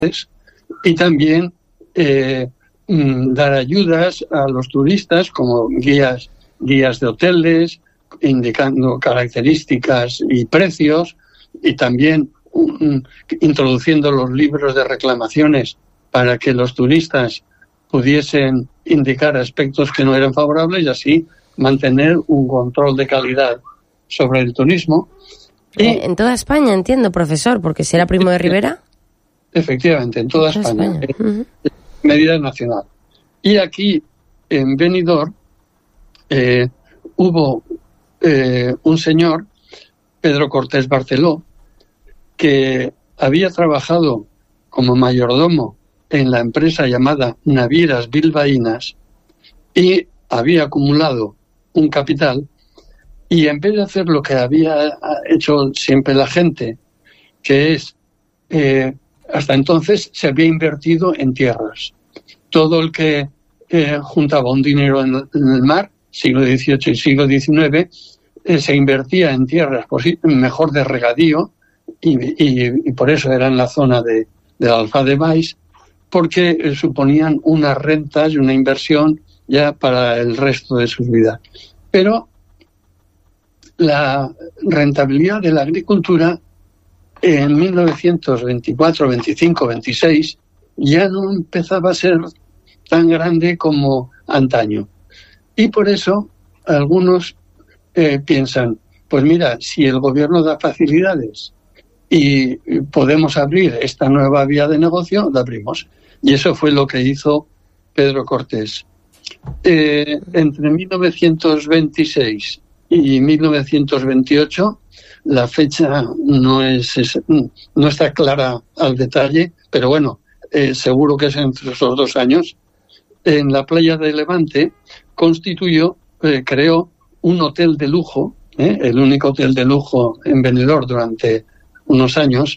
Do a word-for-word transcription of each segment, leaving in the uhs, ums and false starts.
y también eh, dar ayudas a los turistas como guías, guías de hoteles, indicando características y precios, y también um, introduciendo los libros de reclamaciones para que los turistas pudiesen indicar aspectos que no eran favorables y así mantener un control de calidad sobre el turismo. Eh, en toda España, entiendo, profesor, porque si era Primo de Rivera. Efectivamente, en toda, en toda España. España. Uh-huh. Medida nacional. Y aquí, en Benidorm, eh, hubo eh, un señor, Pedro Cortés Barceló, que había trabajado como mayordomo en la empresa llamada Navieras Bilbaínas y había acumulado un capital, y en vez de hacer lo que había hecho siempre la gente, que es, eh, hasta entonces se había invertido en tierras. Todo el que eh, juntaba un dinero en, en el mar, siglo dieciocho y siglo diecinueve, eh, se invertía en tierras por sí, mejor de regadío, y, y, y por eso era en la zona de, del Alfaz de Baix, porque eh, suponían unas rentas y una inversión ya para el resto de sus vidas. Pero la rentabilidad de la agricultura en mil novecientos veinticuatro, veinticinco, veintiséis ya no empezaba a ser tan grande como antaño. Y por eso algunos eh, piensan, pues mira, si el gobierno da facilidades y podemos abrir esta nueva vía de negocio, la abrimos. Y eso fue lo que hizo Pedro Cortés. Eh, entre mil novecientos veintiséis y mil novecientos veintiocho, la fecha no es, es no está clara al detalle, pero bueno, eh, seguro que es entre esos dos años. En la playa de Levante constituyó, eh, creó un hotel de lujo, eh, el único hotel de lujo en Benidorm durante unos años,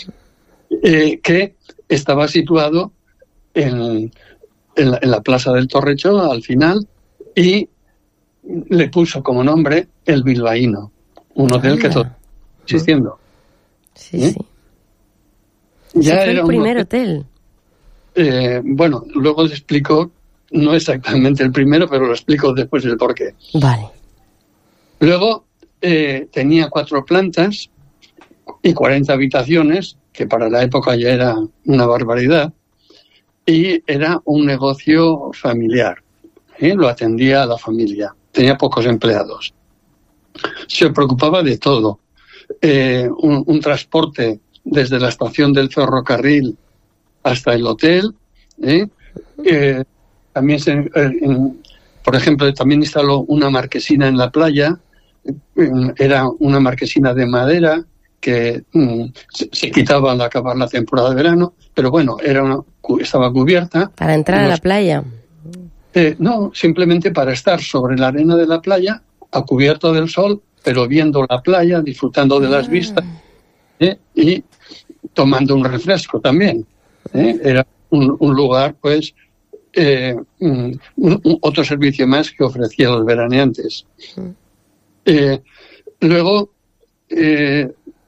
eh, que estaba situado en, en, la, en la Plaza del Torrecho, al final, y le puso como nombre el Bilbaíno, un hotel ah, que todavía está existiendo. Sí, ¿eh? Sí. Ya fue era el primer hotel. hotel. Eh, bueno, luego les explico, no exactamente el primero, pero lo explico después el porqué. Vale. Luego eh, tenía cuatro plantas y cuarenta habitaciones, que para la época ya era una barbaridad, y era un negocio familiar, ¿eh? Lo atendía a la familia, tenía pocos empleados. Se preocupaba de todo, eh, un, un transporte desde la estación del ferrocarril hasta el hotel, ¿eh? Eh, también se, eh, en, por ejemplo, también instaló una marquesina en la playa, eh, era una marquesina de madera que mm, se, se quitaba al acabar la temporada de verano, pero bueno, era una, estaba cubierta. Para entrar los, a la playa. Eh, no, simplemente para estar sobre la arena de la playa, a cubierto del sol, pero viendo la playa, disfrutando de las vistas, ¿eh? Y tomando un refresco también. ¿Eh? Era un, un lugar, pues, eh, un, un, otro servicio más que ofrecía a los veraneantes. Eh, luego, eh,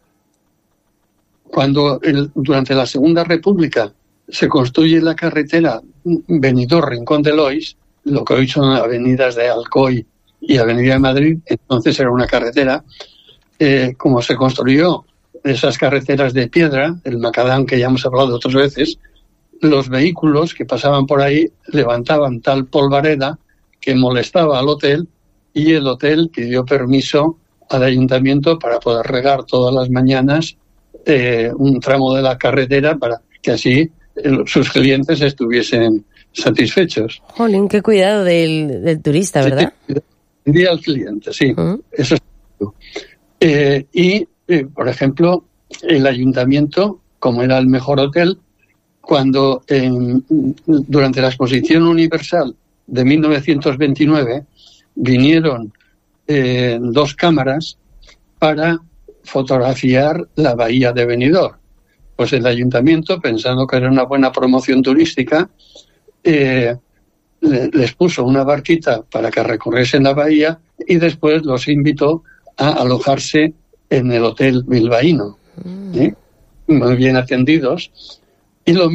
cuando el, durante la Segunda República se construye la carretera Benidorm-Rincón de Lois, lo que hoy son avenidas de Alcoy y Avenida de Madrid, entonces era una carretera, eh, como se construyó esas carreteras de piedra, el macadam que ya hemos hablado otras veces, los vehículos que pasaban por ahí levantaban tal polvareda que molestaba al hotel, y el hotel pidió permiso al ayuntamiento para poder regar todas las mañanas eh, un tramo de la carretera para que así eh, sus clientes estuviesen satisfechos. Jolín, qué cuidado del, del turista, ¿verdad? Sí, día al cliente, sí. Uh-huh. Eso es. Eh, y Eh, por ejemplo, el ayuntamiento, como era el mejor hotel, cuando eh, durante la Exposición Universal de mil novecientos veintinueve vinieron eh, dos cámaras para fotografiar la bahía de Benidorm, pues el ayuntamiento, pensando que era una buena promoción turística, eh, les puso una barquita para que recorriesen la bahía y después los invitó a alojarse en el hotel bilbaíno, ¿eh? Muy bien atendidos. Y lo